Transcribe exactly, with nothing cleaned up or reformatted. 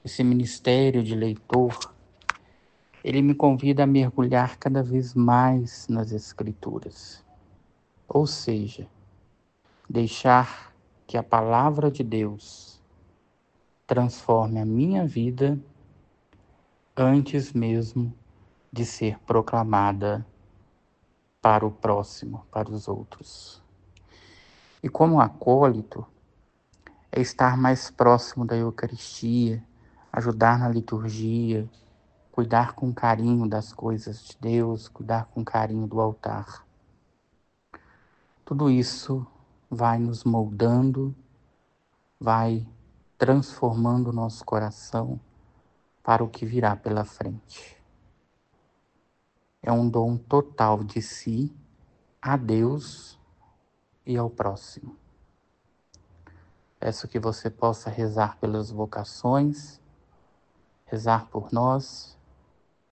esse ministério de leitor, ele me convida a mergulhar cada vez mais nas Escrituras. Ou seja, deixar que a palavra de Deus transforme a minha vida antes mesmo de ser proclamada para o próximo, para os outros. E como acólito, é estar mais próximo da Eucaristia, ajudar na liturgia, cuidar com carinho das coisas de Deus, cuidar com carinho do altar. Tudo isso vai nos moldando, vai transformando o nosso coração para o que virá pela frente. É um dom total de si a Deus e ao próximo. Peço que você possa rezar pelas vocações, rezar por nós